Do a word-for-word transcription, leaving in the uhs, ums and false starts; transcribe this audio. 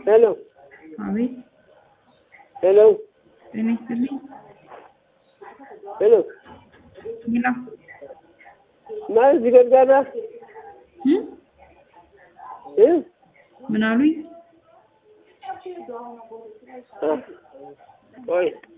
Hello. አቤት Hello. ጤና ይስጥልኝ። Hello. ሄሎ ማን ዝገርጋራ እ እ ምን አሉኝ? ኦይ